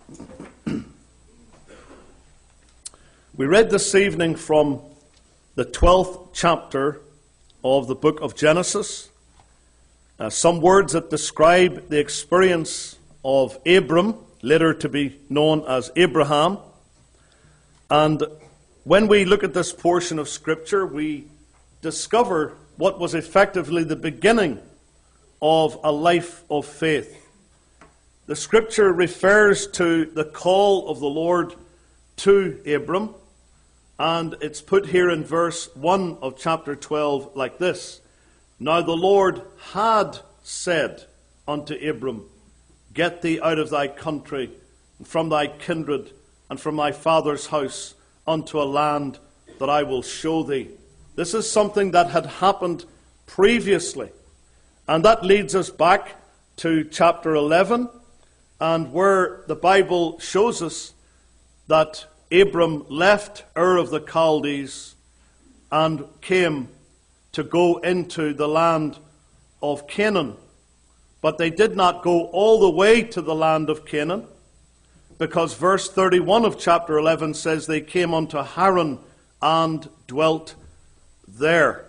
We read this evening from the 12th chapter of the book of Genesis. Some words that describe the experience of Abram, later to be known as Abraham. And when we look at this portion of Scripture, we discover what was effectively the beginning of a life of faith. The Scripture refers to the call of the Lord to Abram, and it's put here in verse 1 of chapter 12 like this. Now the Lord had said unto Abram, Get thee out of thy country, and from thy kindred, and from thy father's house, unto a land that I will show thee. This is something that had happened previously. And that leads us back to chapter 11, and where the Bible shows us that Abram left Ur of the Chaldees and came to go into the land of Canaan. But they did not go all the way to the land of Canaan, because verse 31 of chapter 11 says they came unto Haran and dwelt there.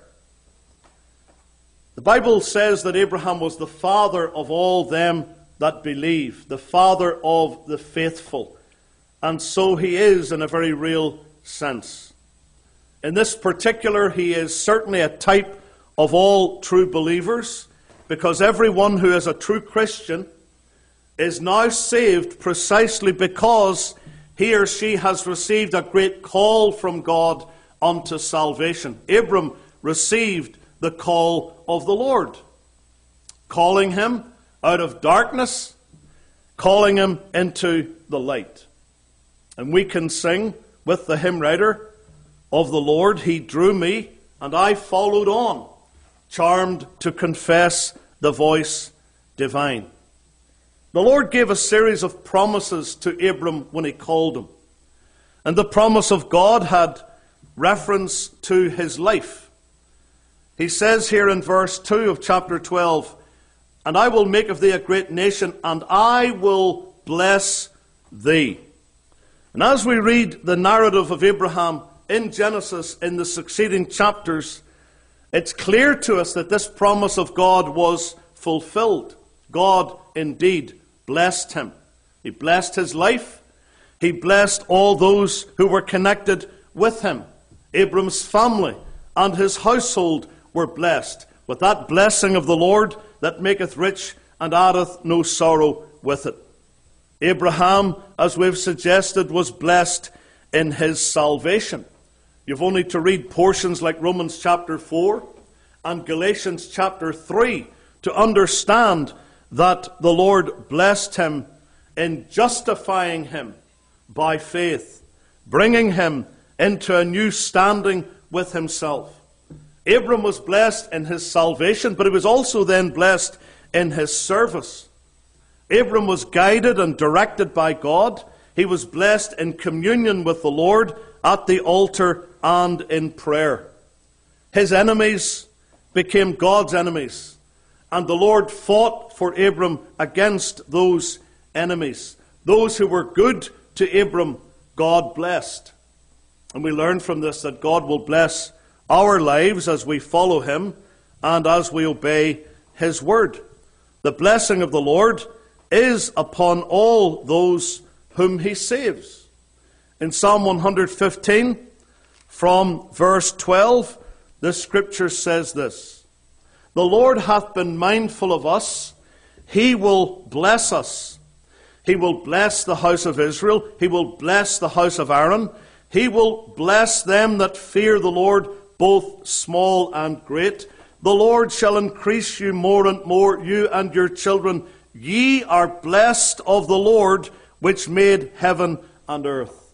The Bible says that Abraham was the father of all them that believe, the father of the faithful. And so he is in a very real sense. In this particular, he is certainly a type of all true believers, because everyone who is a true Christian is now saved precisely because he or she has received a great call from God unto salvation. Abram received the call of the Lord, calling him out of darkness, calling him into the light. And we can sing with the hymn writer, Of the Lord he drew me, and I followed on, charmed to confess the voice divine. The Lord gave a series of promises to Abram when he called him. And the promise of God had reference to his life. He says here in verse 2 of chapter 12, And I will make of thee a great nation, and I will bless thee. And as we read the narrative of Abraham in Genesis in the succeeding chapters, it's clear to us that this promise of God was fulfilled. God indeed blessed him. He blessed his life. He blessed all those who were connected with him. Abram's family and his household were blessed with that blessing of the Lord that maketh rich and addeth no sorrow with it. Abraham, as we've suggested, was blessed in his salvation. You've only to read portions like Romans chapter 4 and Galatians chapter 3 to understand that the Lord blessed him in justifying him by faith, bringing him into a new standing with himself. Abram was blessed in his salvation, but he was also then blessed in his service. Abram was guided and directed by God. He was blessed in communion with the Lord at the altar and in prayer. His enemies became God's enemies, and the Lord fought for Abram against those enemies. Those who were good to Abram, God blessed. And we learn from this that God will bless our lives as we follow him and as we obey his word. The blessing of the Lord is upon all those whom he saves. In Psalm 115, from verse 12, the scripture says this, The Lord hath been mindful of us. He will bless us. He will bless the house of Israel. He will bless the house of Aaron. He will bless them that fear the Lord, both small and great. The Lord shall increase you more and more, you and your children. Ye are blessed of the Lord, which made heaven and earth.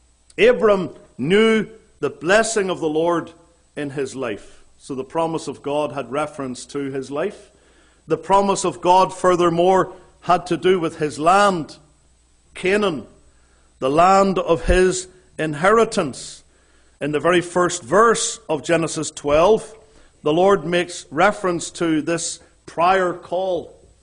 Abram knew the blessing of the Lord in his life. So the promise of God had reference to his life. The promise of God, furthermore, had to do with his land, Canaan, the land of his inheritance. In the very first verse of Genesis 12, the Lord makes reference to this prior call.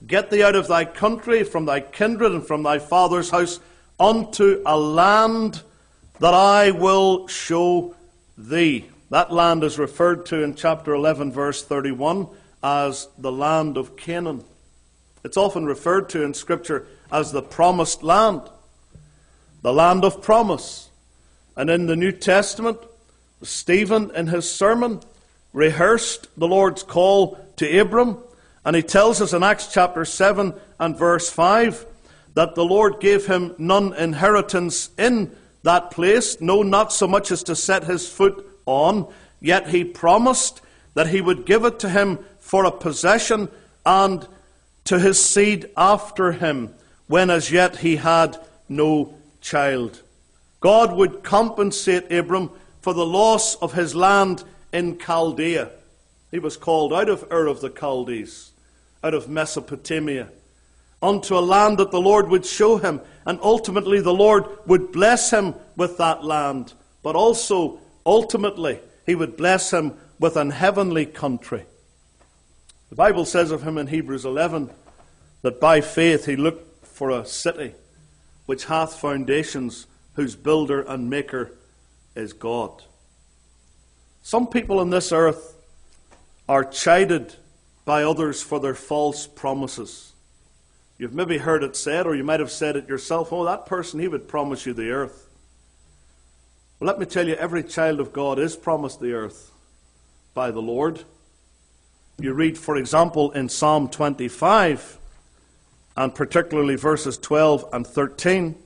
Get thee out of thy country, from thy kindred, and from thy father's house, unto a land that I will show thee. That land is referred to in chapter 11, verse 31, as the land of Canaan. It's often referred to in Scripture as the promised land, the land of promise. And in the New Testament, Stephen, in his sermon, rehearsed the Lord's call to Abram, and he tells us in Acts chapter 7 and verse 5 that the Lord gave him none inheritance in that place, no, not so much as to set his foot on, yet he promised that he would give it to him for a possession and to his seed after him, when as yet he had no child. God would compensate Abram for the loss of his land in Chaldea. He was called out of Ur of the Chaldees, out of Mesopotamia, unto a land that the Lord would show him, and ultimately the Lord would bless him with that land, but also ultimately he would bless him with an heavenly country. The Bible says of him in Hebrews 11 that by faith he looked for a city which hath foundations, whose builder and maker is God. Some people on this earth are chided by others for their false promises. You've maybe heard it said, or you might have said it yourself, oh, that person, he would promise you the earth. Well, let me tell you, every child of God is promised the earth by the Lord. You read, for example, in Psalm 25, and particularly verses 12 and 13,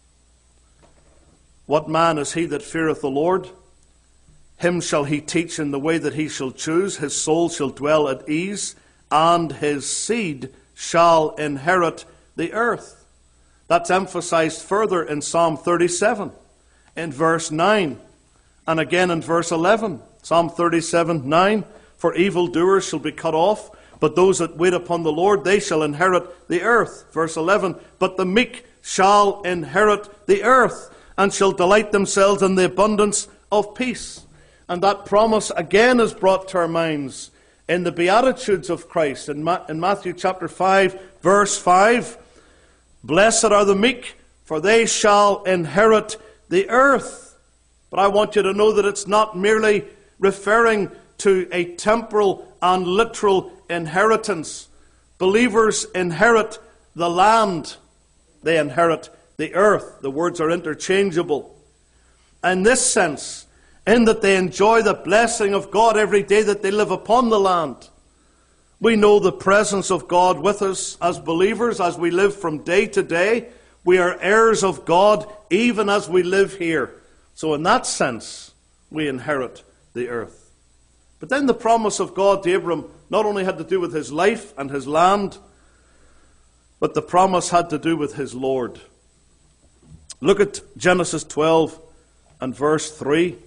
what man is he that feareth the Lord? Him shall he teach in the way that he shall choose. His soul shall dwell at ease, and his seed shall inherit the earth. That's emphasized further in Psalm 37, in verse 9, and again in verse 11. Psalm 37, 9, for evildoers shall be cut off, but those that wait upon the Lord, they shall inherit the earth. Verse 11, but the meek shall inherit the earth, and shall delight themselves in the abundance of peace. And that promise again is brought to our minds in the Beatitudes of Christ. In Matthew chapter 5, verse 5, blessed are the meek, for they shall inherit the earth. But I want you to know that it's not merely referring to a temporal and literal inheritance. Believers inherit the land. They inherit the earth. The words are interchangeable. In this sense, in that they enjoy the blessing of God every day that they live upon the land. We know the presence of God with us as believers as we live from day to day. We are heirs of God even as we live here. So in that sense, we inherit the earth. But then the promise of God to Abram not only had to do with his life and his land, but the promise had to do with his Lord. Look at Genesis 12 and verse 3.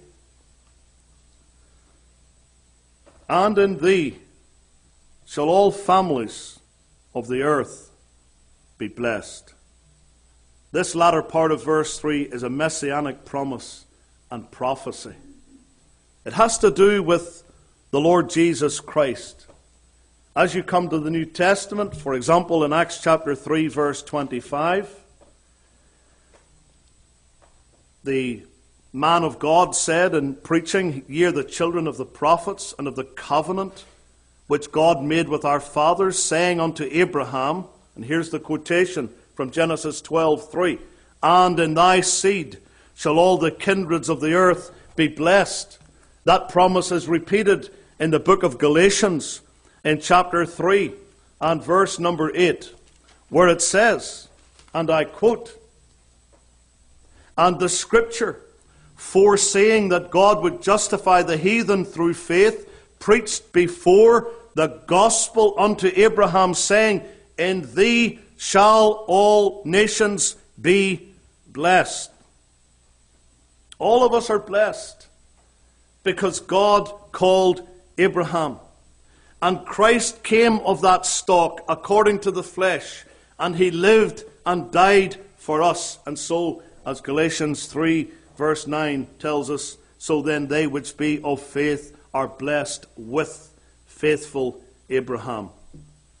And in thee shall all families of the earth be blessed. This latter part of verse 3 is a messianic promise and prophecy. It has to do with the Lord Jesus Christ. As you come to the New Testament, for example, in Acts chapter 3, verse 25, the man of God said in preaching, ye are the children of the prophets and of the covenant which God made with our fathers, saying unto Abraham, and here's the quotation from Genesis 12:3, and in thy seed shall all the kindreds of the earth be blessed. That promise is repeated in the book of Galatians in chapter 3 and verse number 8, where it says, and I quote, and the scripture, foreseeing that God would justify the heathen through faith, preached before the gospel unto Abraham, saying, in thee shall all nations be blessed. All of us are blessed because God called Abraham. And Christ came of that stock according to the flesh, and he lived and died for us. And so, as Galatians 3 verse 9 tells us, so then they which be of faith are blessed with faithful Abraham.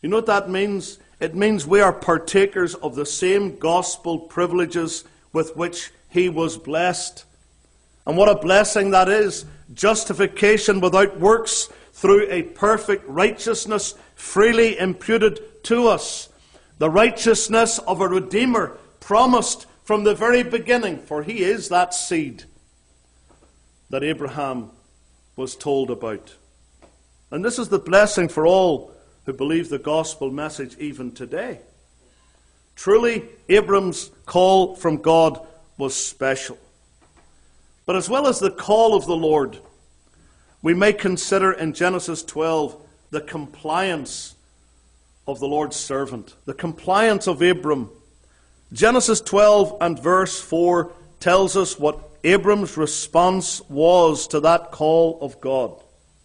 You know what that means? It means we are partakers of the same gospel privileges with which he was blessed. And what a blessing that is. Justification without works through a perfect righteousness freely imputed to us. The righteousness of a Redeemer promised from the very beginning, for he is that seed that Abraham was told about. And this is the blessing for all who believe the gospel message even today. Truly, Abram's call from God was special. But as well as the call of the Lord, we may consider in Genesis 12 the compliance of the Lord's servant, the compliance of Abram. Genesis 12 and verse 4 tells us what Abram's response was to that call of God.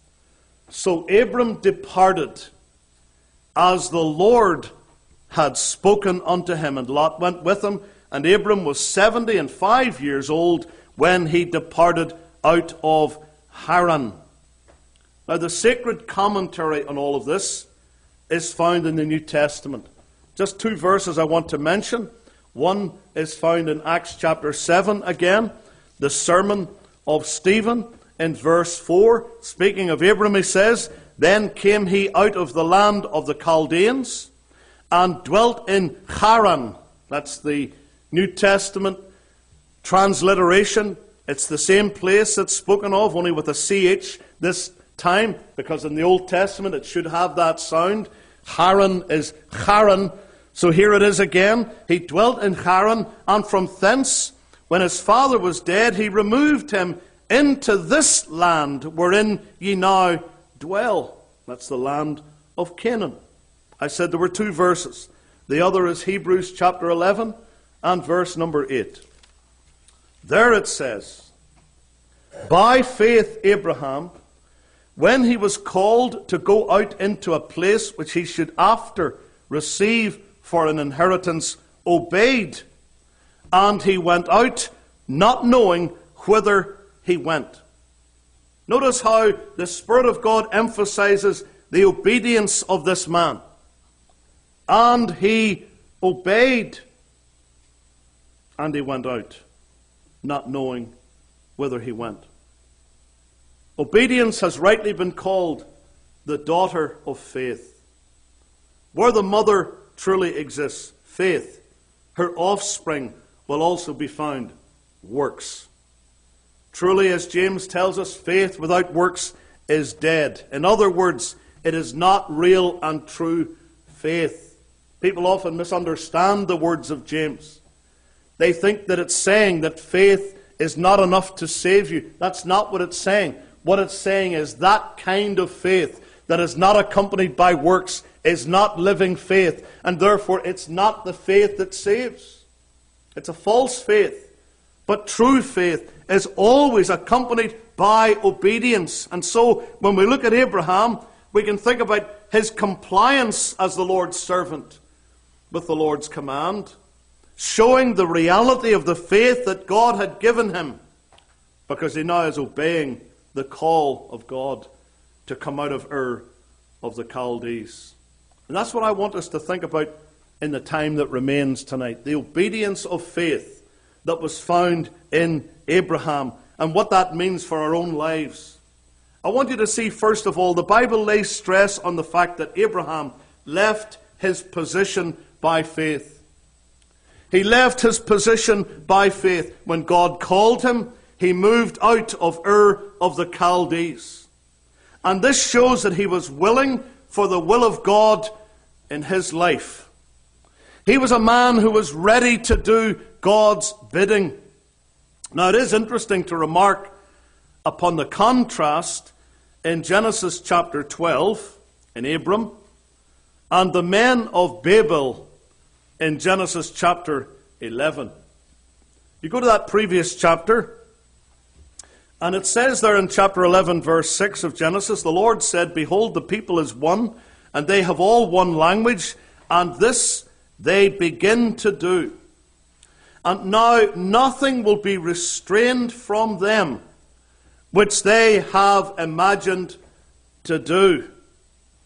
So Abram departed as the Lord had spoken unto him, and Lot went with him, and Abram was 75 years old when he departed out of Haran. Now the sacred commentary on all of this is found in the New Testament. Just two verses I want to mention. One is found in Acts chapter 7 again, the sermon of Stephen in verse 4. Speaking of Abram, he says, "Then came he out of the land of the Chaldeans and dwelt in Haran." That's the New Testament transliteration. It's the same place that's spoken of, only with a CH this time, because in the Old Testament it should have that sound. Haran is Haran. So here it is again. He dwelt in Haran, and from thence, when his father was dead, he removed him into this land wherein ye now dwell. That's the land of Canaan. I said there were two verses. The other is Hebrews chapter 11 and verse number 8. There it says, "By faith Abraham, when he was called to go out into a place which he should after receive for an inheritance, obeyed, and he went out, not knowing whither he went." Notice how the Spirit of God emphasizes the obedience of this man. And he obeyed, and he went out, not knowing whither he went. Obedience has rightly been called the daughter of faith. Where the mother truly exists, faith, her offspring will also be found, works. Truly, as James tells us, faith without works is dead. In other words, it is not real and true faith. People often misunderstand the words of James. They think that it's saying that faith is not enough to save you. That's not what it's saying. What it's saying is that kind of faith that is not accompanied by works is not living faith, and therefore it's not the faith that saves. It's a false faith. But true faith is always accompanied by obedience. And so when we look at Abraham, we can think about his compliance as the Lord's servant with the Lord's command, showing the reality of the faith that God had given him, because he now is obeying the call of God to come out of Ur of the Chaldees. And that's what I want us to think about in the time that remains tonight. The obedience of faith that was found in Abraham and what that means for our own lives. I want you to see, first of all, the Bible lays stress on the fact that Abraham left his position by faith. He left his position by faith. When God called him, he moved out of Ur of the Chaldees. And this shows that he was willing for the will of God in his life. He was a man who was ready to do God's bidding. Now it is interesting to remark upon the contrast in Genesis chapter 12 in Abram and the men of Babel in Genesis chapter 11. You go to that previous chapter, and it says there in chapter 11, verse 6 of Genesis, "The Lord said, Behold, the people is one, and they have all one language, and this they begin to do. And now nothing will be restrained from them, which they have imagined to do."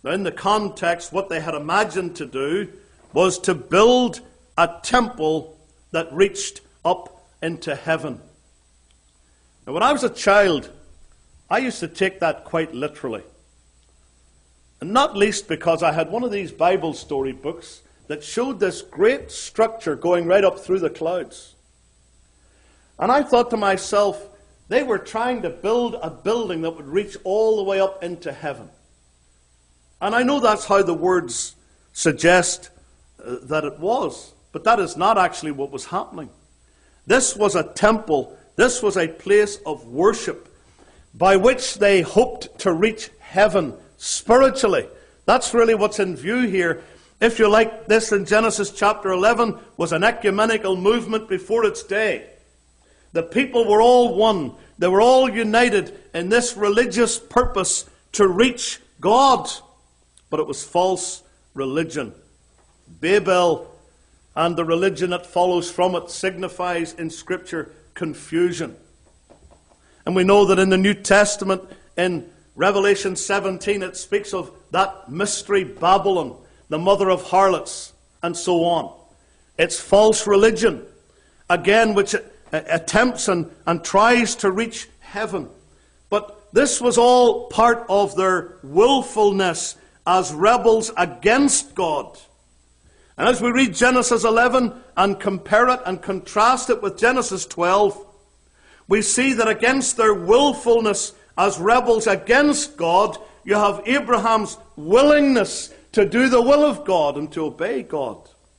Now, in the context, what they had imagined to do was to build a temple that reached up into heaven. Now, when I was a child, I used to take that quite literally. And not least because I had one of these Bible story books that showed this great structure going right up through the clouds. And I thought to myself, they were trying to build a building that would reach all the way up into heaven. And I know that's how the words suggest that it was, but that is not actually what was happening. This was a temple, this was a place of worship by which they hoped to reach heaven spiritually. That's really what's in view here. If you like, this in Genesis chapter 11 was an ecumenical movement before its day. The people were all one. They were all united in this religious purpose to reach God. But it was false religion. Babel and the religion that follows from it signifies in Scripture confusion. And we know that in the New Testament, in Revelation 17, it speaks of that mystery Babylon, the mother of harlots, and so on. It's false religion, again, which attempts and tries to reach heaven. But this was all part of their willfulness as rebels against God. And as we read Genesis 11 and compare it and contrast it with Genesis 12, we see that against their willfulness as rebels against God, you have Abraham's willingness to do the will of God and to obey God.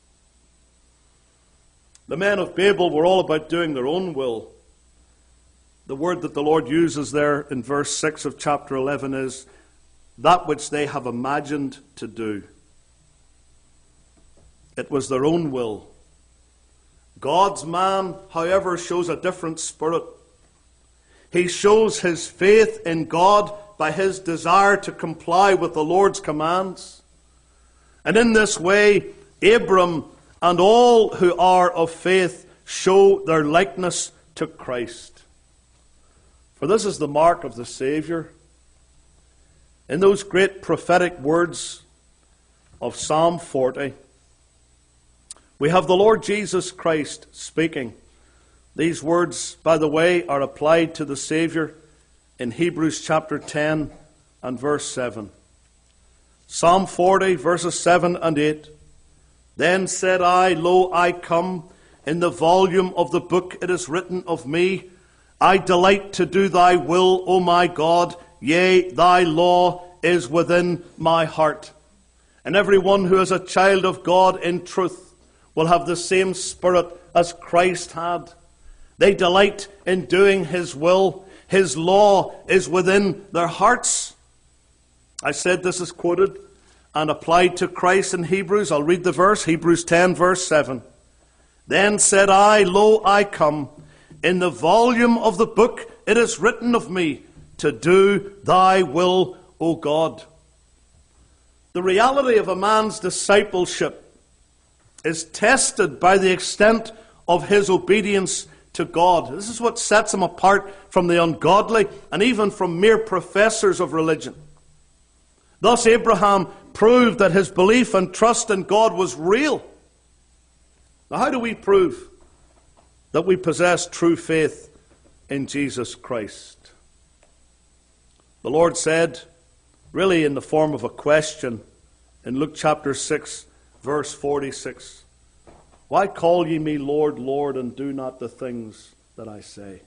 The men of Babel were all about doing their own will. The word that the Lord uses there in verse 6 of chapter 11 is that which they have imagined to do. It was their own will. God's man, however, shows a different spirit. He shows his faith in God by his desire to comply with the Lord's commands. And in this way, Abram and all who are of faith show their likeness to Christ. For this is the mark of the Savior. In those great prophetic words of Psalm 40, we have the Lord Jesus Christ speaking. These words, by the way, are applied to the Savior in Hebrews chapter 10 and verse 7. Psalm 40, verses 7 and 8. Then said I, Lo, I come. In the volume of the book it is written of me, I delight to do thy will, O my God. Yea, thy law is within my heart. And everyone who is a child of God in truth will have the same spirit as Christ had. They delight in doing his will. His law is within their hearts. I said this is quoted and applied to Christ in Hebrews. I'll read the verse, Hebrews 10, verse 7. Then said I, Lo, I come. In the volume of the book it is written of me, to do thy will, O God. The reality of a man's discipleship is tested by the extent of his obedience to God. This is what sets him apart from the ungodly and even from mere professors of religion. Thus Abraham proved that his belief and trust in God was real. Now, how do we prove that we possess true faith in Jesus Christ? The Lord said, really in the form of a question, in Luke chapter 6, verse 46, Why call ye me Lord, Lord, and do not the things that I say?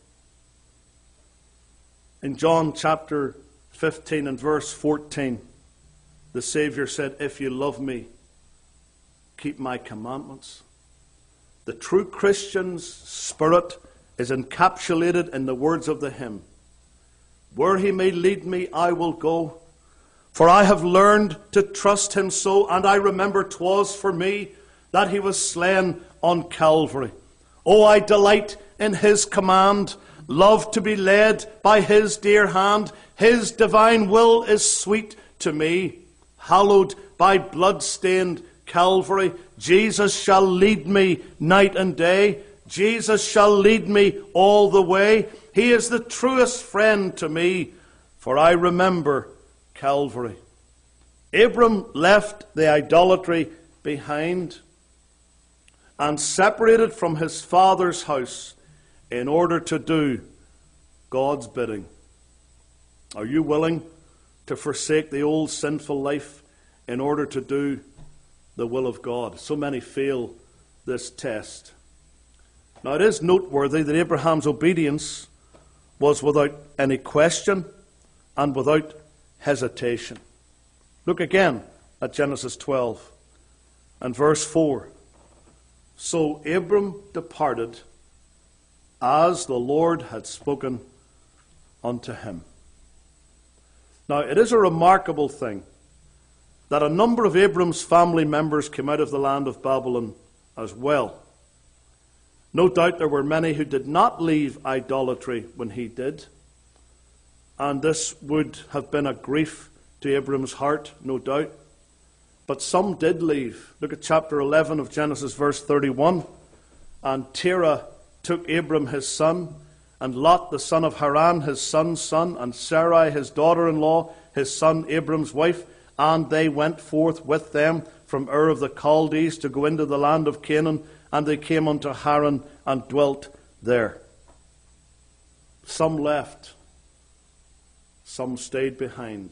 In John chapter 15 and verse 14, the Savior said, If you love me, keep my commandments. The true Christian's spirit is encapsulated in the words of the hymn. Where he may lead me, I will go. For I have learned to trust him so, and I remember 'twas for me that he was slain on Calvary. Oh, I delight in his command, love to be led by his dear hand. His divine will is sweet to me. Hallowed by blood-stained Calvary, Jesus shall lead me night and day. Jesus shall lead me all the way. He is the truest friend to me, for I remember Calvary. Abram left the idolatry behind and separated from his father's house in order to do God's bidding. Are you willing to forsake the old sinful life in order to do the will of God? So many fail this test. Now it is noteworthy that Abraham's obedience was without any question and without hesitation. Look again at Genesis 12 and verse 4. So Abram departed as the Lord had spoken unto him. Now it is a remarkable thing that a number of Abram's family members came out of the land of Babylon as well. No doubt there were many who did not leave idolatry when he did, and this would have been a grief to Abram's heart, no doubt. But some did leave. Look at chapter 11 of Genesis, verse 31. And Terah took Abram his son, and Lot the son of Haran his son's son, and Sarai his daughter-in-law, his son Abram's wife, and they went forth with them from Ur of the Chaldees to go into the land of Canaan, and they came unto Haran and dwelt there. Some left, some stayed behind.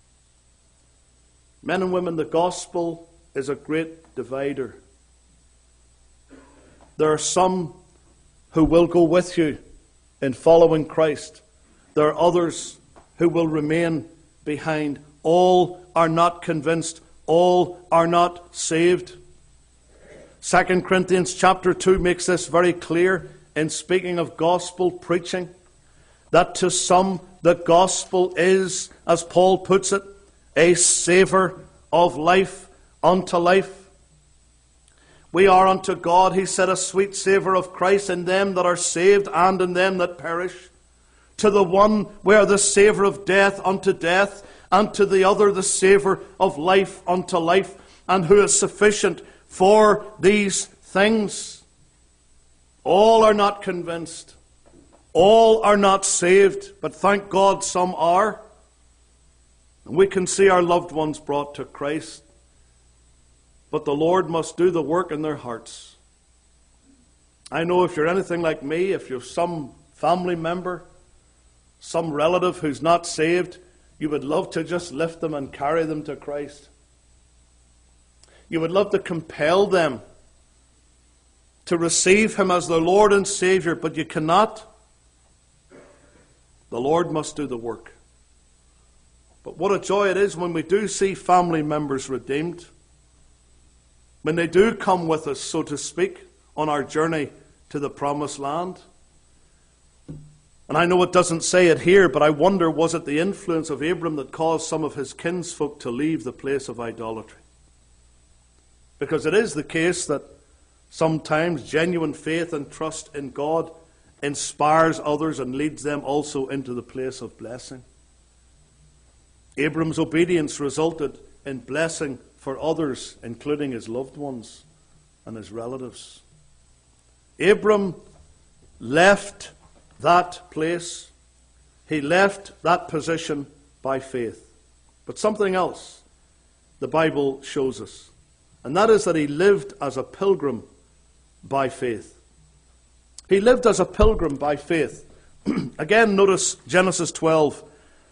Men and women, the gospel is a great divider. There are some who will go with you in following Christ. There are others who will remain behind. All are not convinced. All are not saved. 2 Corinthians chapter 2 makes this very clear in speaking of gospel preaching, that to some the gospel is, as Paul puts it, a savour of life unto life. We are unto God, he said, a sweet savour of Christ in them that are saved and in them that perish. To the one we are the savour of death unto death, and to the other the savour of life unto life. And who is sufficient for these things? All are not convinced. All are not saved. But thank God some are. And we can see our loved ones brought to Christ. But the Lord must do the work in their hearts. I know if you're anything like me, if you're some family member, some relative who's not saved, you would love to just lift them and carry them to Christ. You would love to compel them to receive him as their Lord and Savior, but you cannot. The Lord must do the work. But what a joy it is when we do see family members redeemed, when they do come with us, so to speak, on our journey to the promised land. And I know it doesn't say it here, but I wonder, was it the influence of Abram that caused some of his kinsfolk to leave the place of idolatry? Because it is the case that sometimes genuine faith and trust in God inspires others and leads them also into the place of blessing. Abram's obedience resulted in blessing for others, including his loved ones and his relatives. Abram left that place. He left that position by faith. But something else the Bible shows us, and that is that he lived as a pilgrim by faith. He lived as a pilgrim by faith. Again, notice Genesis 12.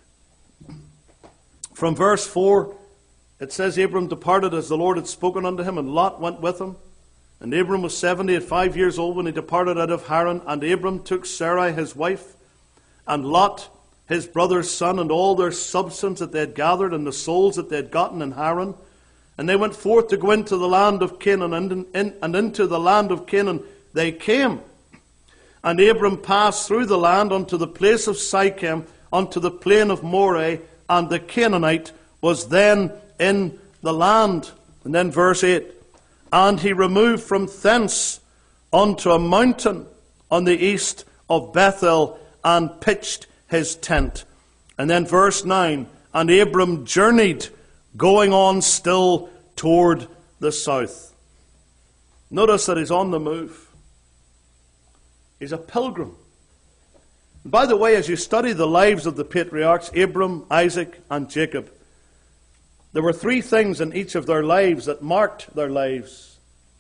From verse 4, it says, Abram departed as the Lord had spoken unto him, and Lot went with him. And Abram was 75 years old when he departed out of Haran. And Abram took Sarai his wife, and Lot his brother's son, and all their substance that they had gathered, and the souls that they had gotten in Haran. And they went forth to go into the land of Canaan, and into the land of Canaan they came. And Abram passed through the land unto the place of Sichem, unto the plain of Moreh, and the Canaanite was then in the land. And then verse 8. And he removed from thence unto a mountain on the east of Bethel, and pitched his tent. And then verse 9. And Abram journeyed, going on still toward the south. Notice that he's on the move. He's a pilgrim. And by the way, as you study the lives of the patriarchs, Abram, Isaac, and Jacob, There were three things in each of their lives that marked their lives.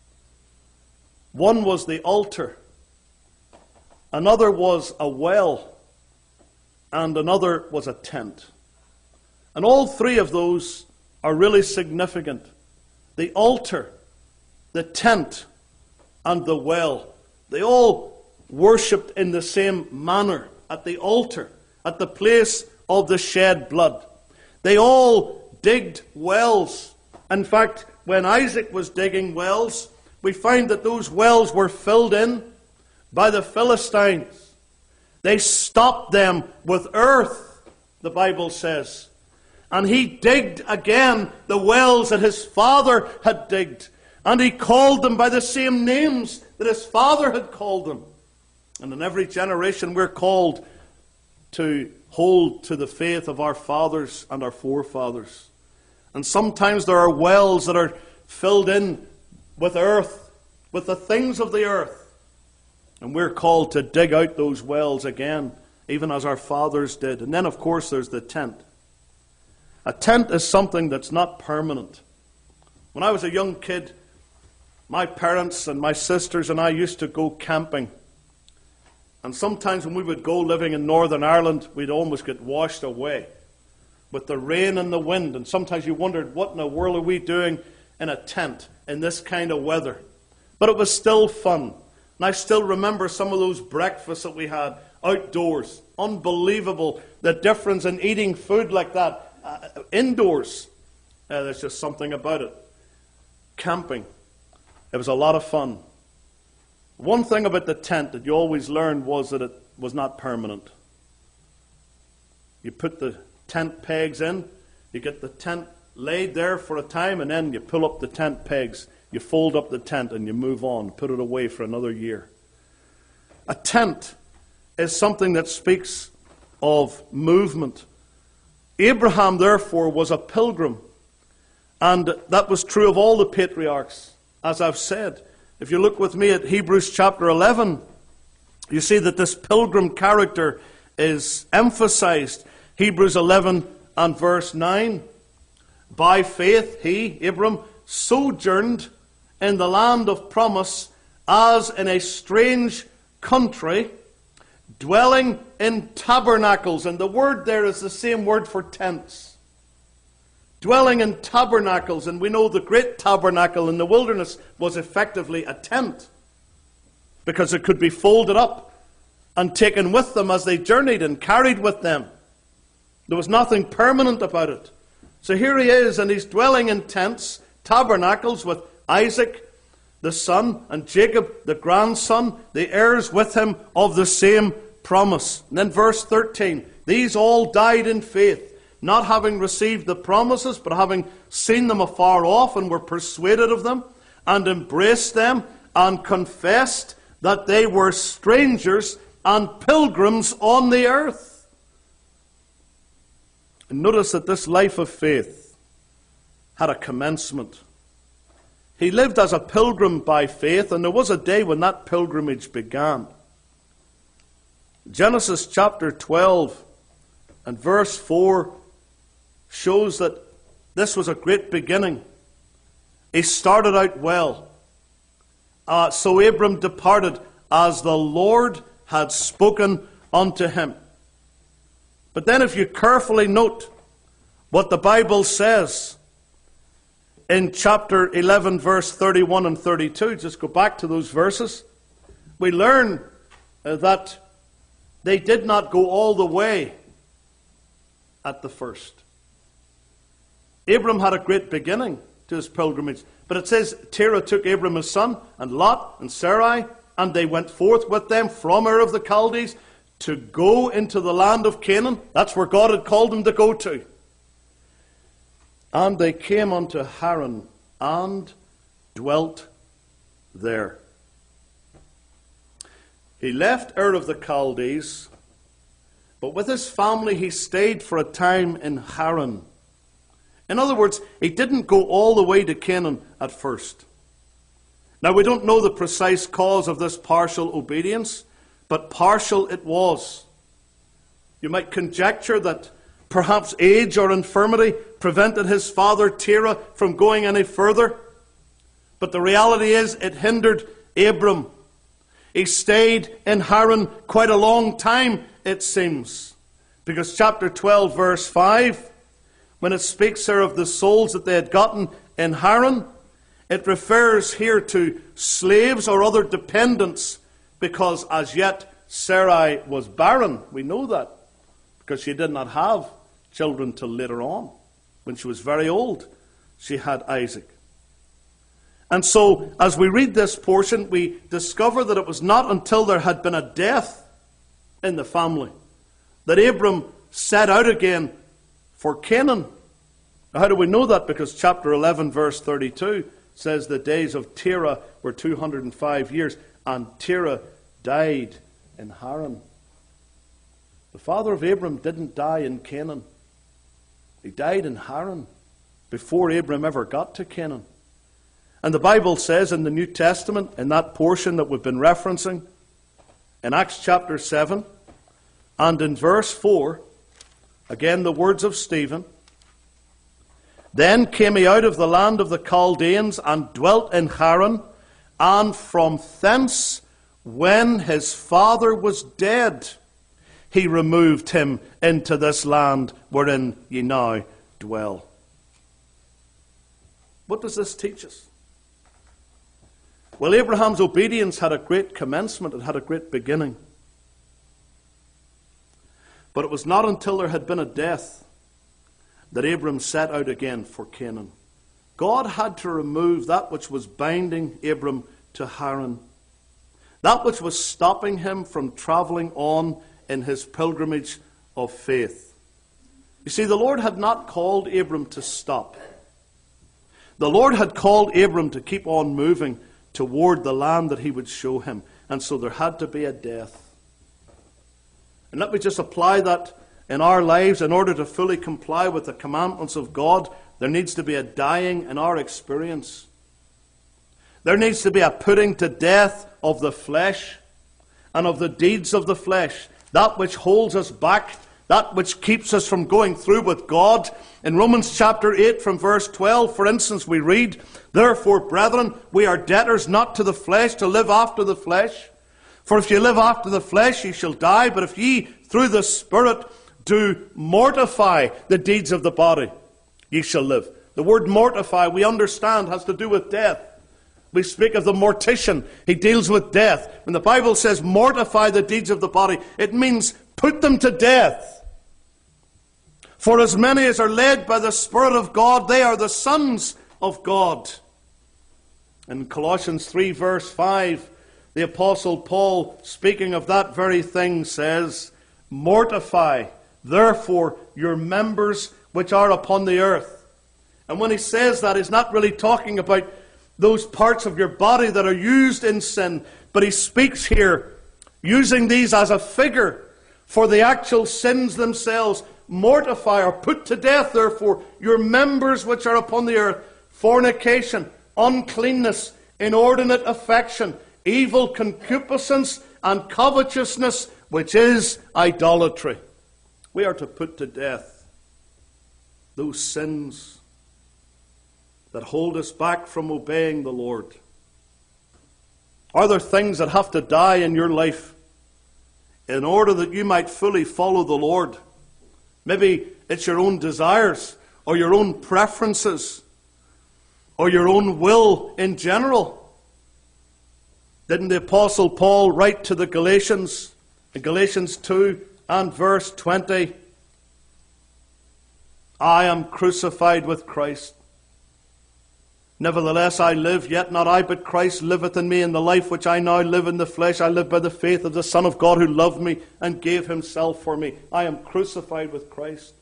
One was the altar, another was a well, and another was a tent. And all three of those are really significant. The altar, the tent, and the well. They all worshipped in the same manner at the altar, at the place of the shed blood. They all digged wells. In fact, when Isaac was digging wells, we find that those wells were filled in by the Philistines. They stopped them with earth, the Bible says. And he digged again the wells that his father had digged. And he called them by the same names that his father had called them. And in every generation we're called to hold to the faith of our fathers and our forefathers. And sometimes there are wells that are filled in with earth, with the things of the earth. And we're called to dig out those wells again, even as our fathers did. And then, of course, there's the tent. A tent is something that's not permanent. When I was a young kid, my parents and my sisters and I used to go camping. And sometimes when we would go living in Northern Ireland, we'd almost get washed away with the rain and the wind. And sometimes you wondered, what in the world are we doing in a tent in this kind of weather? But it was still fun. And I still remember some of those breakfasts that we had outdoors. Unbelievable, the difference in eating food like that indoors. There's just something about it. Camping. It was a lot of fun. One thing about the tent that you always learned was that it was not permanent. You put the tent pegs in, you get the tent laid there for a time, and then you pull up the tent pegs, you fold up the tent, and you move on, put it away for another year. A tent is something that speaks of movement. Abraham, therefore, was a pilgrim, and that was true of all the patriarchs, as I've said. If you look with me at Hebrews chapter 11, you see that this pilgrim character is emphasized. Hebrews 11 and verse 9. By faith he, Abram, sojourned in the land of promise as in a strange country, dwelling in tabernacles. And the word there is the same word for tents. Dwelling in tabernacles. And we know the great tabernacle in the wilderness was effectively a tent, because it could be folded up and taken with them as they journeyed and carried with them. There was nothing permanent about it. So here he is, and he's dwelling in tents, tabernacles, with Isaac, the son, and Jacob, the grandson, the heirs with him of the same promise. And then verse 13, these all died in faith, not having received the promises, but having seen them afar off, and were persuaded of them, and embraced them, and confessed that they were strangers and pilgrims on the earth. And notice that this life of faith had a commencement. He lived as a pilgrim by faith, and there was a day when that pilgrimage began. Genesis chapter 12 and verse 4 shows that this was a great beginning. He started out well. So Abram departed as the Lord had spoken unto him. But then if you carefully note what the Bible says in chapter 11, verse 31 and 32, just go back to those verses, we learn that they did not go all the way at the first. Abram had a great beginning to his pilgrimage. But it says, Terah took Abram his son, and Lot, and Sarai, and they went forth with them from Ur of the Chaldees to go into the land of Canaan. That's where God had called them to go to. And they came unto Haran, and dwelt there. He left Ur of the Chaldees, but with his family he stayed for a time in Haran. In other words, he didn't go all the way to Canaan at first. Now, we don't know the precise cause of this partial obedience, but partial it was. You might conjecture that Perhaps age or infirmity prevented his father Terah from going any further. But the reality is it hindered Abram. He stayed in Haran quite a long time, it seems. Because chapter 12, verse 5, when it speaks there of the souls that they had gotten in Haran, it refers here to slaves or other dependents, because as yet Sarai was barren. We know that, because she did not have children till later on. When she was very old, she had Isaac. And so, as we read this portion, we discover that it was not until there had been a death in the family that Abram set out again for Canaan. Now, how do we know that? Because chapter 11, verse 32 says the days of Terah were 205 years, and Terah died in Haran. The father of Abram didn't die in Canaan. He died in Haran before Abram ever got to Canaan. And the Bible says in the New Testament, in that portion that we've been referencing, in Acts chapter 7, and in verse 4, again the words of Stephen, "Then came he out of the land of the Chaldeans, and dwelt in Haran, and from thence, when his father was dead, he removed him into this land wherein ye now dwell." What does this teach us? Well, Abraham's obedience had a great commencement. It had a great beginning. But it was not until there had been a death that Abram set out again for Canaan. God had to remove that which was binding Abram to Haran, that which was stopping him from traveling on in his pilgrimage of faith. You see, the Lord had not called Abram to stop. The Lord had called Abram to keep on moving toward the land that he would show him. And so there had to be a death. And let me just apply that in our lives. In order to fully comply with the commandments of God, there needs to be a dying in our experience. There needs to be a putting to death of the flesh and of the deeds of the flesh, that which holds us back, that which keeps us from going through with God. In Romans chapter 8 from verse 12, for instance, we read, "Therefore, brethren, we are debtors not to the flesh, to live after the flesh. For if ye live after the flesh, ye shall die. But if ye through the Spirit do mortify the deeds of the body, ye shall live." The word mortify, we understand, has to do with death. We speak of the mortician. He deals with death. When the Bible says mortify the deeds of the body, it means put them to death. For as many as are led by the Spirit of God, they are the sons of God. In Colossians 3 verse 5, the Apostle Paul, speaking of that very thing, says, "Mortify, therefore, your members which are upon the earth." And when he says that, he's not really talking about those parts of your body that are used in sin, but he speaks here using these as a figure for the actual sins themselves. Mortify or put to death, therefore, your members which are upon the earth: fornication, uncleanness, inordinate affection, evil concupiscence, and covetousness, which is idolatry. We are to put to death those sins that hold us back from obeying the Lord. Are there things that have to die in your life in order that you might fully follow the Lord? Maybe it's your own desires, or your own preferences, or your own will in general. Didn't the Apostle Paul write to the Galatians, in Galatians 2 and verse 20, "I am crucified with Christ. Nevertheless I live, yet not I, but Christ liveth in me. In the life which I now live in the flesh, I live by the faith of the Son of God, who loved me and gave himself for me." I am crucified with Christ.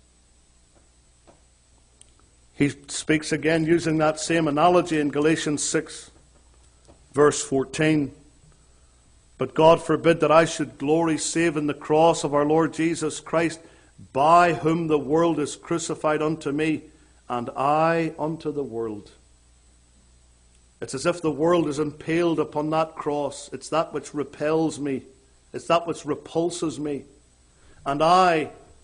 He speaks again using that same analogy in Galatians 6, verse 14. "But God forbid that I should glory save in the cross of our Lord Jesus Christ, by whom the world is crucified unto me, and I unto the world." It's as if the world is impaled upon that cross. It's that which repels me. It's that which repulses me. And I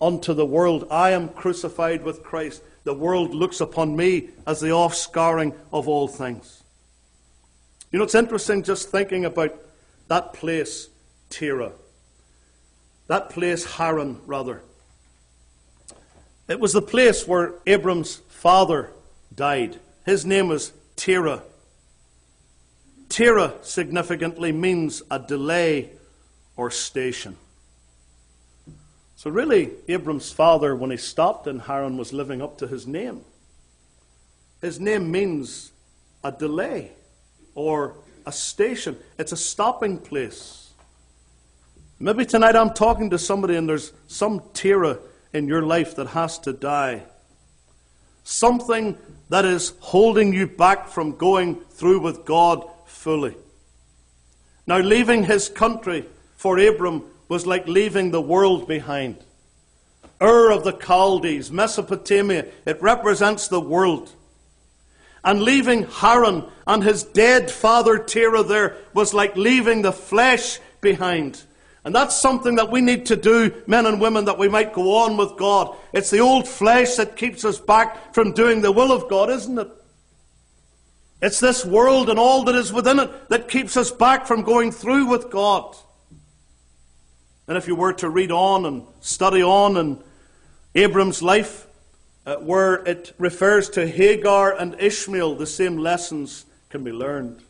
unto the world. I am crucified with Christ. The world looks upon me as the offscouring of all things. You know, it's interesting just thinking about that place, Terah. That place, Haran, rather. It was the place where Abram's father died. His name was Terah. Terah significantly means a delay or station. So really, Abram's father, when he stopped in Haran, was living up to his name. His name means a delay or a station. It's a stopping place. Maybe tonight I'm talking to somebody and there's some Terah in your life that has to die. Something that is holding you back from going through with God fully. Now, leaving his country for Abram was like leaving the world behind. Ur of the Chaldees, Mesopotamia, it represents the world. And leaving Haran and his dead father Terah there was like leaving the flesh behind. And that's something that we need to do, men and women, that we might go on with God. It's the old flesh that keeps us back from doing the will of God, isn't it? It's this world and all that is within it that keeps us back from going through with God. And if you were to read on and study on in Abram's life, where it refers to Hagar and Ishmael, the same lessons can be learned.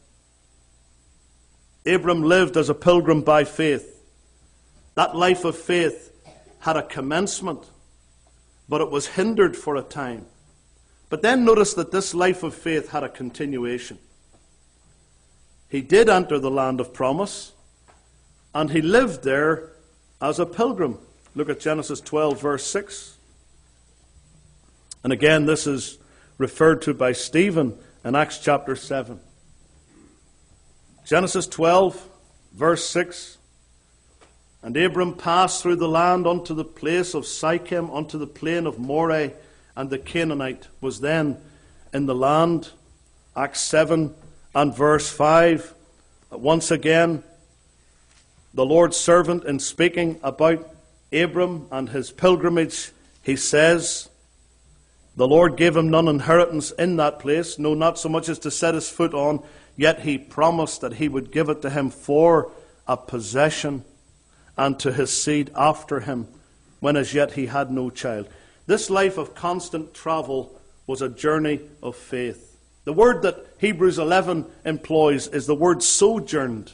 Abram lived as a pilgrim by faith. That life of faith had a commencement, but it was hindered for a time. But then notice that this life of faith had a continuation. He did enter the land of promise, and he lived there as a pilgrim. Look at Genesis 12, verse 6. And again, this is referred to by Stephen in Acts chapter 7. Genesis 12, verse 6. And Abram passed through the land unto the place of Sichem, unto the plain of Moreh, and the Canaanite was then in the land. Acts 7 and verse 5. Once again, the Lord's servant, in speaking about Abram and his pilgrimage, he says, the Lord gave him none inheritance in that place, no, not so much as to set his foot on, yet he promised that he would give it to him for a possession, and to his seed after him, when as yet he had no child. This life of constant travel was a journey of faith. The word that Hebrews 11 employs is the word sojourned.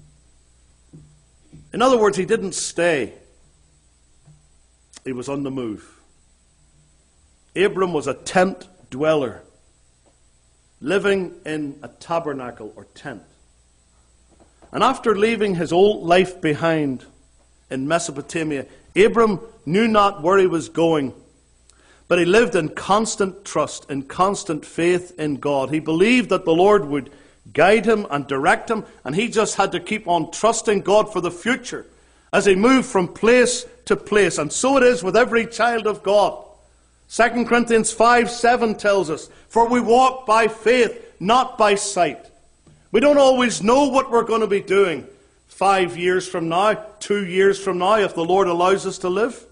In other words, he didn't stay. He was on the move. Abram was a tent dweller, living in a tabernacle or tent. And after leaving his old life behind in Mesopotamia, Abram knew not where he was going, but he lived in constant trust, in constant faith in God. He believed that the Lord would guide him and direct him, and he just had to keep on trusting God for the future as he moved from place to place. And so it is with every child of God. 2 Corinthians 5:7 tells us, for we walk by faith, not by sight. We don't always know what we're going to be doing 5 years from now, 2 years from now, if the Lord allows us to live.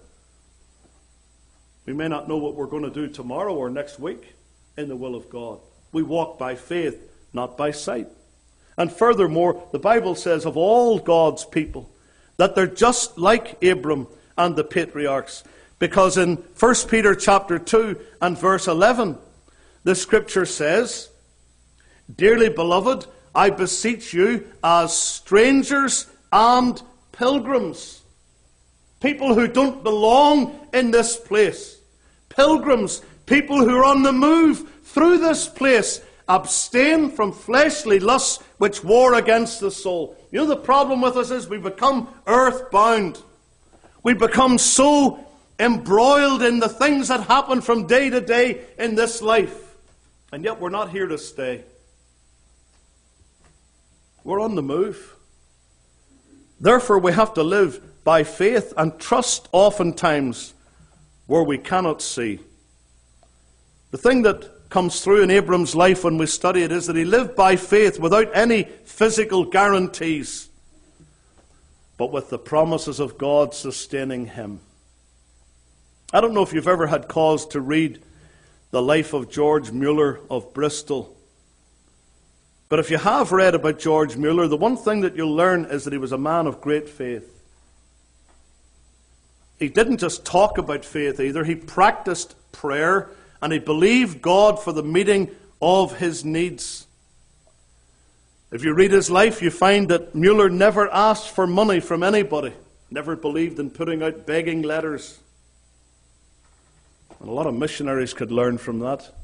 We may not know what we're going to do tomorrow or next week in the will of God. We walk by faith, not by sight. And furthermore, the Bible says of all God's people that they're just like Abram and the patriarchs. Because in 1 Peter chapter 2 and verse 11, the scripture says, dearly beloved, I beseech you as strangers and pilgrims. People who don't belong in this place. Pilgrims, people who are on the move through this place. Abstain from fleshly lusts which war against the soul. You know, the problem with us is we become earthbound. We become so embroiled in the things that happen from day to day in this life. And yet we're not here to stay. We're on the move. Therefore, we have to live by faith and trust oftentimes where we cannot see. The thing that comes through in Abram's life when we study it is that he lived by faith without any physical guarantees, but with the promises of God sustaining him. I don't know if you've ever had cause to read the life of George Mueller of Bristol. But if you have read about George Mueller, the one thing that you'll learn is that he was a man of great faith. He didn't just talk about faith either. He practiced prayer, and he believed God for the meeting of his needs. If you read his life, you find that Mueller never asked for money from anybody, never believed in putting out begging letters. And a lot of missionaries could learn from that.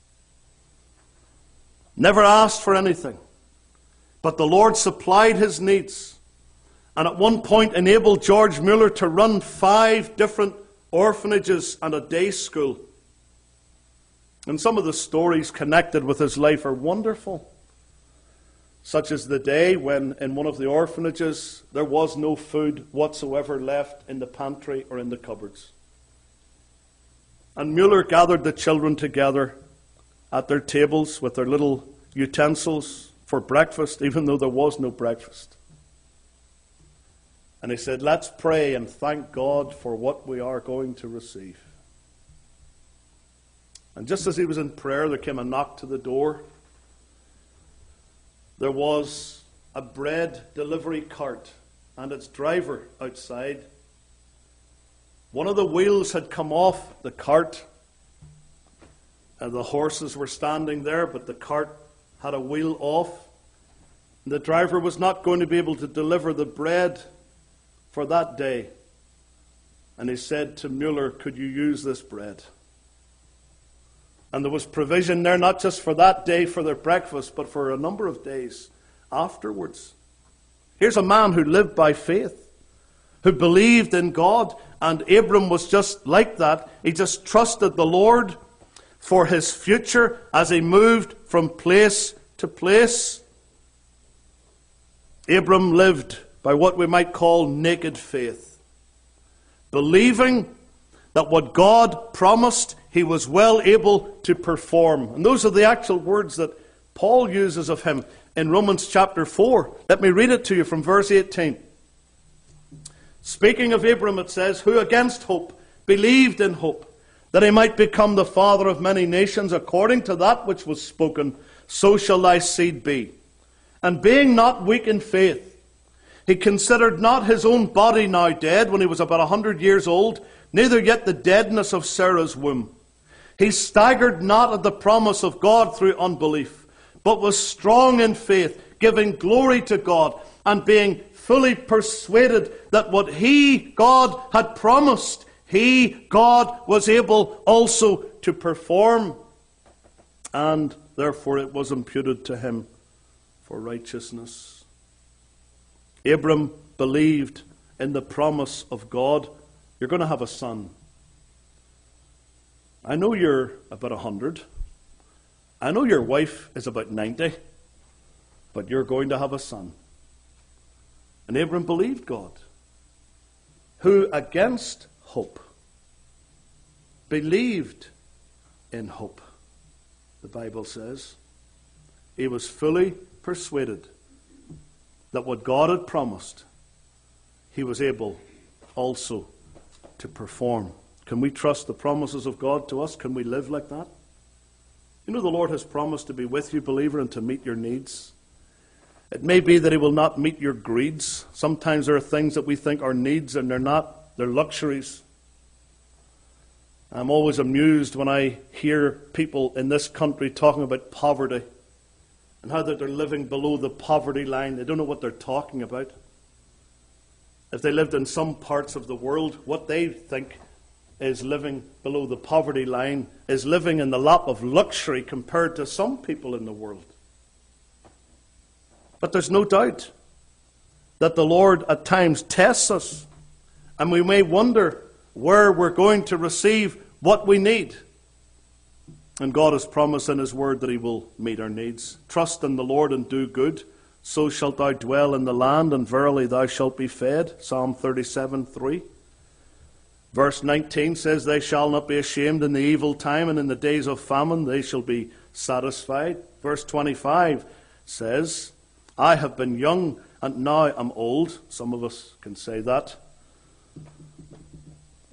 Never asked for anything. But the Lord supplied his needs. And at one point enabled George Mueller to run 5 different orphanages and a day school. And some of the stories connected with his life are wonderful. Such as the day when in one of the orphanages there was no food whatsoever left in the pantry or in the cupboards. And Mueller gathered the children together at their tables with their little utensils for breakfast, even though there was no breakfast. And he said, let's pray and thank God for what we are going to receive. And just as he was in prayer, there came a knock to the door. There was a bread delivery cart and its driver outside. One of the wheels had come off the cart, and the horses were standing there, but the cart had a wheel off. The driver was not going to be able to deliver the bread for that day. And he said to Mueller, could you use this bread? And there was provision there, not just for that day for their breakfast, but for a number of days afterwards. Here's a man who lived by faith, who believed in God, and Abram was just like that. He just trusted the Lord for his future as he moved from place to place. Abram lived by what we might call naked faith, believing that what God promised, he was well able to perform. And those are the actual words that Paul uses of him in Romans chapter 4. Let me read it to you from verse 18. Speaking of Abram, it says, who against hope believed in hope, that he might become the father of many nations, according to that which was spoken, so shall thy seed be. And being not weak in faith, he considered not his own body now dead, when he was about 100 years old, neither yet the deadness of Sarah's womb. He staggered not at the promise of God through unbelief, but was strong in faith, giving glory to God, and being fully persuaded that what he, God, had promised, he, God, was able also to perform. And therefore it was imputed to him for righteousness. Abram believed in the promise of God. You're going to have a son. I know you're about 100. I know your wife is about 90. But you're going to have a son. And Abram believed God, who against hope believed in hope. The Bible says he was fully persuaded that what God had promised, he was able also to perform. Can we trust the promises of God to us? Can we live like that? You know, the Lord has promised to be with you, believer, and to meet your needs. It may be that he will not meet your greeds. Sometimes there are things that we think are needs and they're not. They're luxuries. I'm always amused when I hear people in this country talking about poverty and how that they're living below the poverty line. They don't know what they're talking about. If they lived in some parts of the world, what they think is living below the poverty line is living in the lap of luxury compared to some people in the world. But there's no doubt that the Lord at times tests us, and we may wonder where we're going to receive what we need. And God has promised in his word that he will meet our needs. Trust in the Lord and do good, so shalt thou dwell in the land, and verily thou shalt be fed. Psalm 37:3. Verse 19 says, they shall not be ashamed in the evil time, and in the days of famine they shall be satisfied. Verse 25 says, I have been young and now am old. Some of us can say that.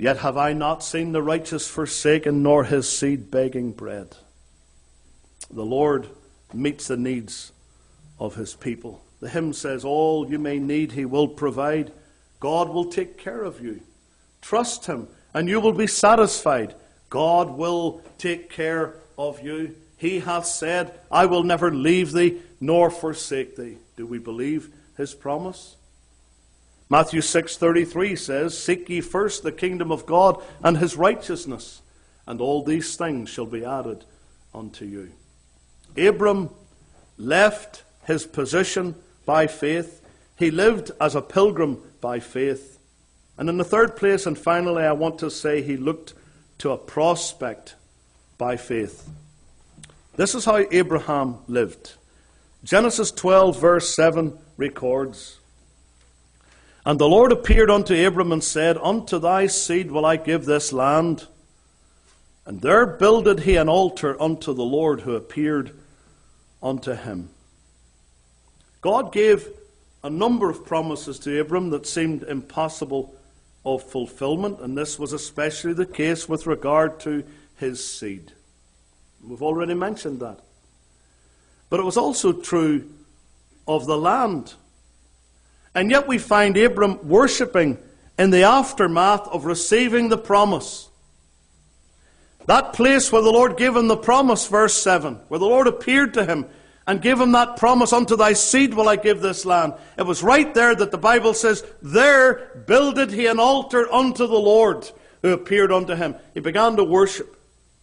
Yet have I not seen the righteous forsaken, nor his seed begging bread. The Lord meets the needs of his people. The hymn says, all you may need he will provide. God will take care of you. Trust him and you will be satisfied. God will take care of you. He hath said, I will never leave thee nor forsake thee. Do we believe his promise? Matthew 6:33 says, seek ye first the kingdom of God and his righteousness, and all these things shall be added unto you. Abram left his position by faith. He lived as a pilgrim by faith. And in the third place, and finally, I want to say he looked to a prospect by faith. This is how Abraham lived. Genesis 12 verse 7 records, and the Lord appeared unto Abram and said, unto thy seed will I give this land. And there builded he an altar unto the Lord who appeared unto him. God gave a number of promises to Abram that seemed impossible of fulfillment, and this was especially the case with regard to his seed. We've already mentioned that. But it was also true of the land. And yet we find Abram worshipping in the aftermath of receiving the promise. That place where the Lord gave him the promise, verse 7, where the Lord appeared to him and gave him that promise, unto thy seed will I give this land. It was right there that the Bible says, there builded he an altar unto the Lord who appeared unto him. He began to worship.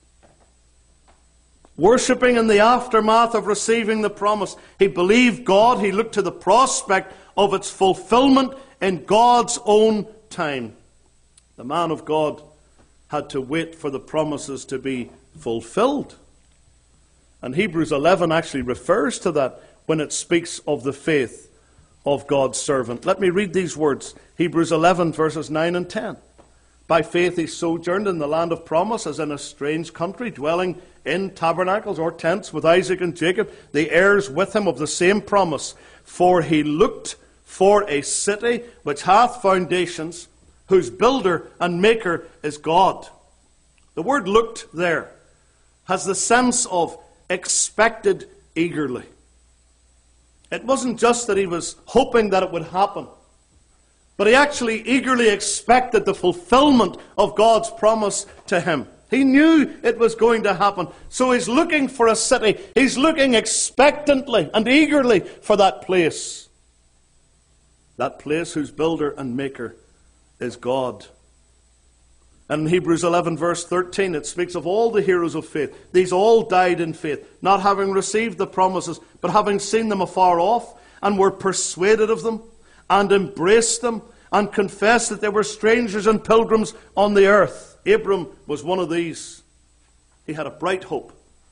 Worshipping in the aftermath of receiving the promise. He believed God. He looked to the prospect of its fulfillment in God's own time. The man of God had to wait for the promises to be fulfilled. And Hebrews 11 actually refers to that when it speaks of the faith of God's servant. Let me read these words. Hebrews 11 verses 9 and 10. By faith he sojourned in the land of promise as in a strange country, dwelling in tabernacles or tents with Isaac and Jacob, the heirs with him of the same promise. For he looked for a city which hath foundations, whose builder and maker is God. The word looked there has the sense of expected eagerly. It wasn't just that he was hoping that it would happen, but he actually eagerly expected the fulfillment of God's promise to him. He knew it was going to happen. So he's looking for a city. He's looking expectantly and eagerly for that place. That place whose builder and maker is God. And in Hebrews 11 verse 13 it speaks of all the heroes of faith. These all died in faith, not having received the promises, but having seen them afar off, and were persuaded of them, and embraced them, and confessed that they were strangers and pilgrims on the earth. Abram was one of these. He had a bright hope.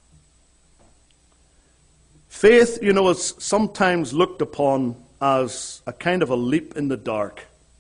Faith, is sometimes looked upon as a kind of a leap in the dark.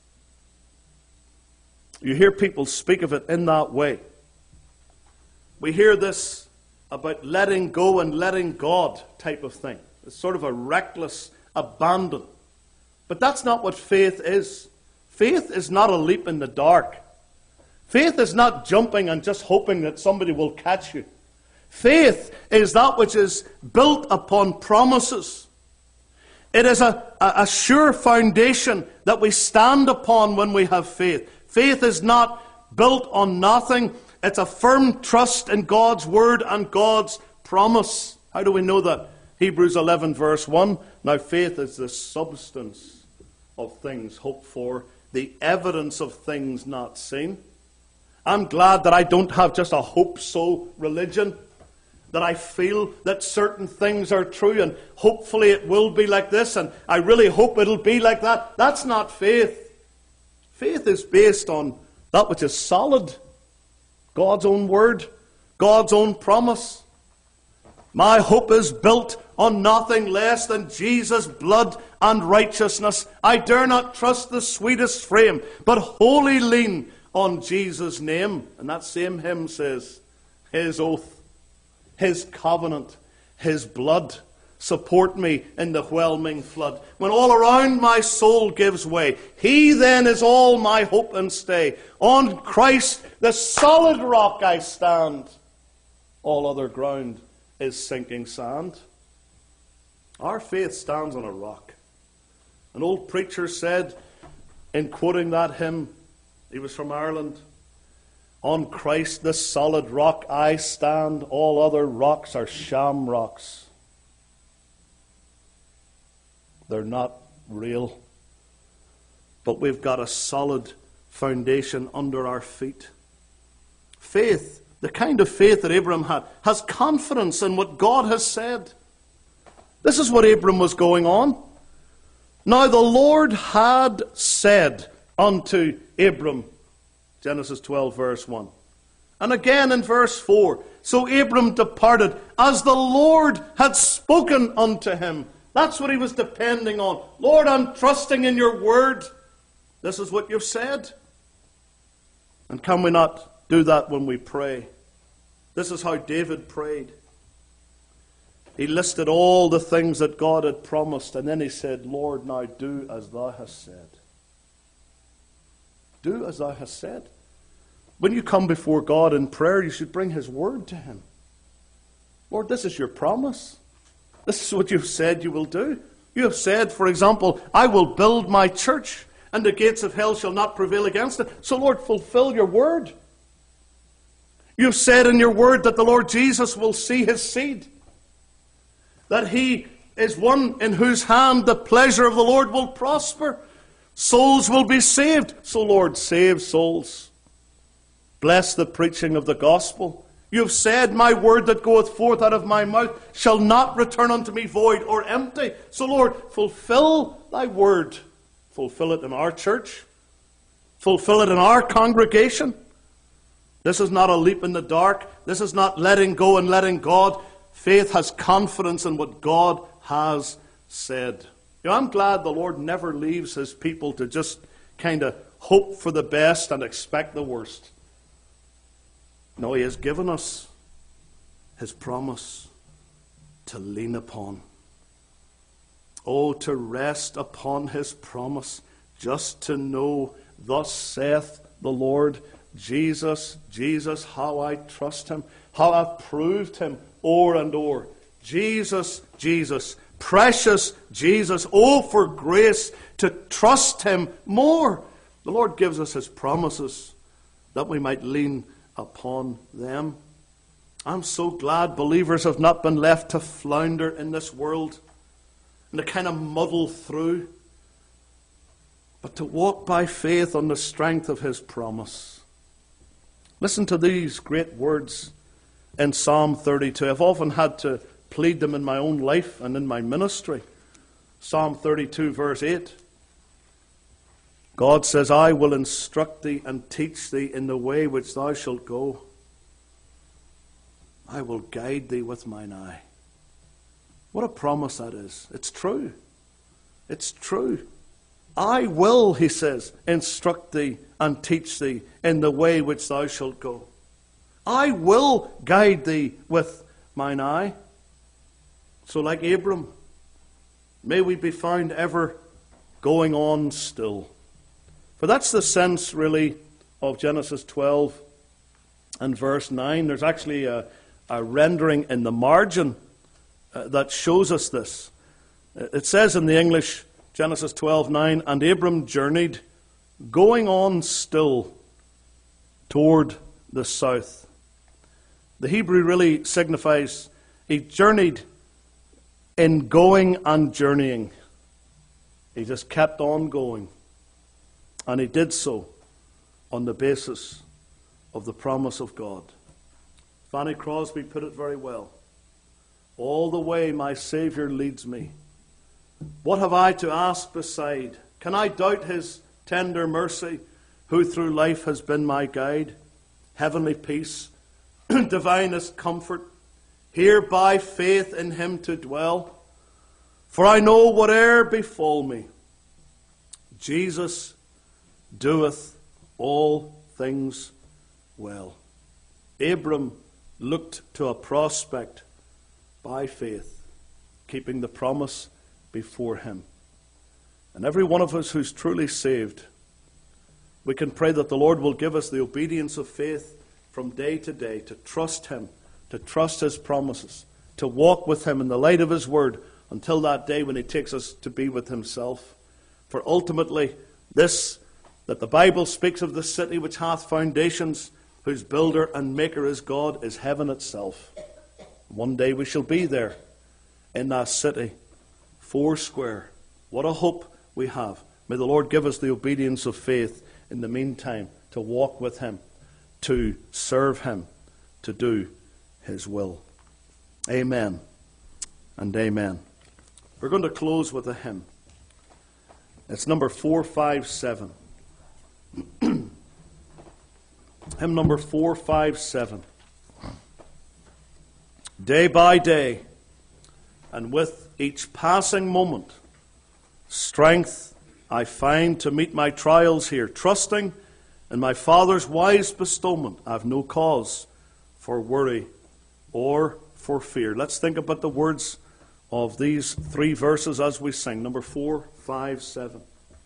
You hear people speak of it in that way. We hear this about letting go and letting God type of thing. It's sort of a reckless abandon. But that's not what faith is. Faith is not a leap in the dark. Faith is not jumping and just hoping that somebody will catch you. Faith is that which is built upon promises. It is a sure foundation that we stand upon when we have faith. Faith is not built on nothing. It's a firm trust in God's word and God's promise. How do we know that? Hebrews 11 verse 1. Now faith is the substance of things hoped for, the evidence of things not seen. I'm glad that I don't have just a hope-so religion, that I feel that certain things are true and hopefully it will be like this and I really hope it'll be like that. That's not faith. Faith is based on that which is solid. God's own word, God's own promise. My hope is built on nothing less than Jesus' blood and righteousness. I dare not trust the sweetest frame, but wholly lean on Jesus' name. And that same hymn says, His oath, His covenant, His blood. support me in the whelming flood. When all around my soul gives way, he then is all my hope and stay. On Christ, the solid rock, I stand. All other ground is sinking sand. Our faith stands on a rock. An old preacher said, in quoting that hymn, he was from Ireland, on Christ, the solid rock, I stand. All other rocks are sham rocks. They're not real. But we've got a solid foundation under our feet. Faith, the kind of faith that Abram had, has confidence in what God has said. This is what Abram was going on. Now the Lord had said unto Abram, Genesis 12, verse 1. And again in verse 4, so Abram departed as the Lord had spoken unto him. That's what he was depending on. Lord, I'm trusting in your word. This is what you've said. And can we not do that when we pray? This is how David prayed. He listed all the things that God had promised, and then he said, Lord, now do as thou hast said. Do as thou hast said. When you come before God in prayer, you should bring his word to him. Lord, this is your promise. This is what you've said you will do. You have said, for example, I will build my church, and the gates of hell shall not prevail against it. So, Lord, fulfill your word. You've said in your word that the Lord Jesus will see his seed, that he is one in whose hand the pleasure of the Lord will prosper. Souls will be saved. So, Lord, save souls. Bless the preaching of the gospel. You have said, my word that goeth forth out of my mouth shall not return unto me void or empty. So, Lord, fulfill thy word. Fulfill it in our church. Fulfill it in our congregation. This is not a leap in the dark. This is not letting go and letting God. Faith has confidence in what God has said. You know, I'm glad the Lord never leaves his people to just kind of hope for the best and expect the worst. No, he has given us his promise to lean upon. Oh, to rest upon his promise, just to know, thus saith the Lord, Jesus, Jesus, how I trust him, how I've proved him o'er and o'er. Jesus, Jesus, precious Jesus, oh, for grace to trust him more. The Lord gives us his promises that we might lean upon them. I'm so glad believers have not been left to flounder in this world and to kind of muddle through, but to walk by faith on the strength of his promise. Listen to these great words in Psalm 32. I've often had to plead them in my own life and in my ministry. Psalm 32, verse 8. God says, I will instruct thee and teach thee in the way which thou shalt go. I will guide thee with mine eye. What a promise that is. It's true. It's true. I will, he says, instruct thee and teach thee in the way which thou shalt go. I will guide thee with mine eye. So like Abram, may we be found ever going on still. For that's the sense, really, of Genesis 12 and verse 9. There's actually a rendering in the margin that shows us this. It says in the English, Genesis 12:9, and Abram journeyed, going on still toward the south. The Hebrew really signifies he journeyed in going and journeying. He just kept on going. And he did so on the basis of the promise of God. Fanny Crosby put it very well. All the way my Saviour leads me. What have I to ask beside? Can I doubt his tender mercy, who through life has been my guide? Heavenly peace, divinest comfort, here by faith in him to dwell. For I know whate'er befall me, Jesus doeth all things well. Abram looked to a prospect by faith. keeping the promise before him. And every one of us who's truly saved, we can pray that the Lord will give us the obedience of faith from day to day, to trust him, to trust his promises, to walk with him in the light of his word until that day when he takes us to be with himself. For ultimately, this, that the Bible speaks of the city which hath foundations, whose builder and maker is God, is heaven itself. One day we shall be there in that city, foursquare. What a hope we have. May the Lord give us the obedience of faith in the meantime, to walk with him, to serve him, to do his will. Amen and amen. We're going to close with a hymn. It's number 457. Hymn number 457. Day by day, and with each passing moment, strength I find to meet my trials here. Trusting in my Father's wise bestowment, I've no cause for worry or for fear. Let's think about the words of these three verses as we sing. Number 457.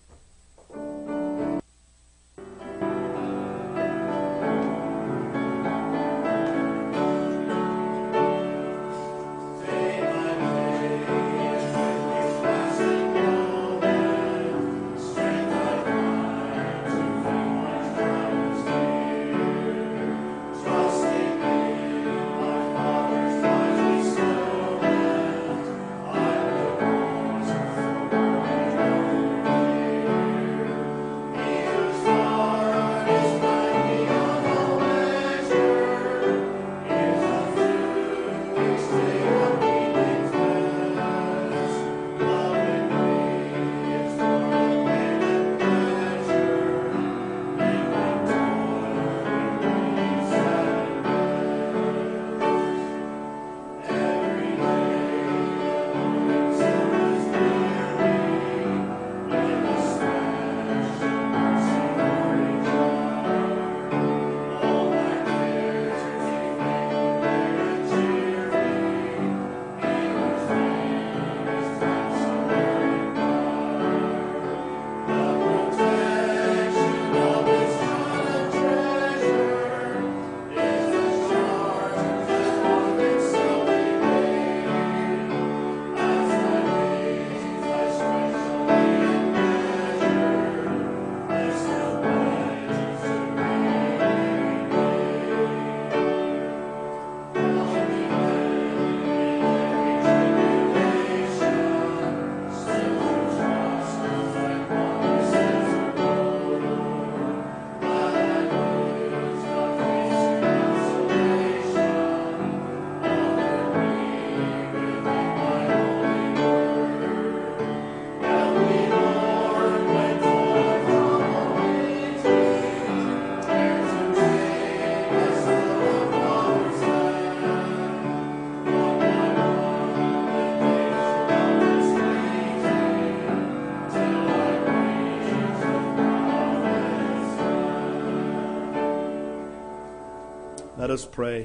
Let us pray.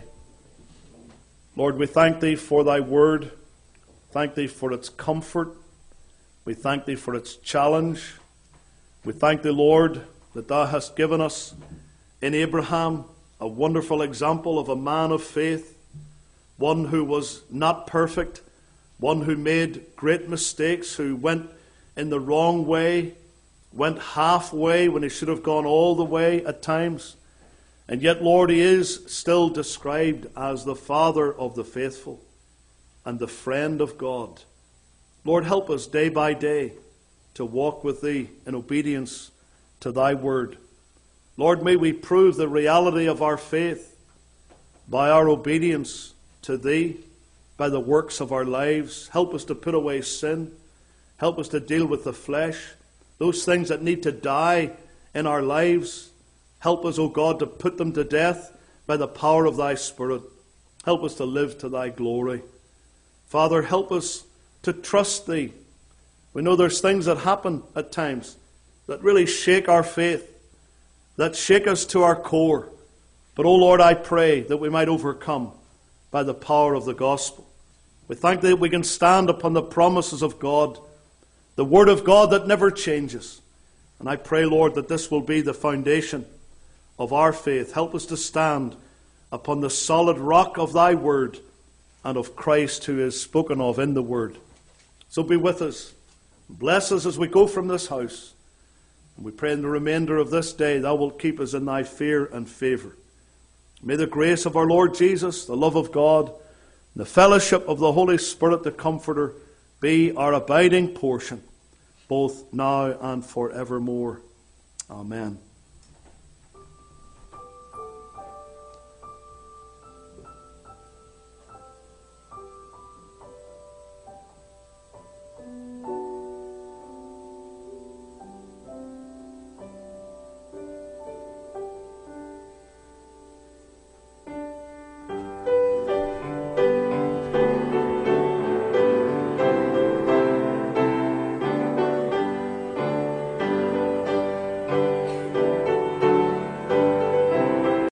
Lord, we thank thee for thy word. Thank thee for its comfort. We thank thee for its challenge. We thank thee, Lord, that thou hast given us in Abraham a wonderful example of a man of faith, one who was not perfect, one who made great mistakes, who went in the wrong way, went halfway when he should have gone all the way at times. And yet, Lord, he is still described as the father of the faithful and the friend of God. Lord, help us day by day to walk with thee in obedience to thy word. Lord, may we prove the reality of our faith by our obedience to thee, by the works of our lives. Help us to put away sin. Help us to deal with the flesh, those things that need to die in our lives. Help us, O God, to put them to death by the power of thy Spirit. Help us to live to thy glory. Father, help us to trust thee. We know there's things that happen at times that really shake our faith, that shake us to our core. But, O Lord, I pray that we might overcome by the power of the gospel. We thank Thee that we can stand upon the promises of God, the Word of God that never changes. And I pray, Lord, that this will be the foundation of our faith. Help us to stand upon the solid rock of Thy Word and of Christ who is spoken of in the Word. So be with us. Bless us as we go from this house. And we pray in the remainder of this day Thou wilt keep us in Thy fear and favour. May the grace of our Lord Jesus, the love of God, and the fellowship of the Holy Spirit, the Comforter, be our abiding portion, both now and forevermore. Amen.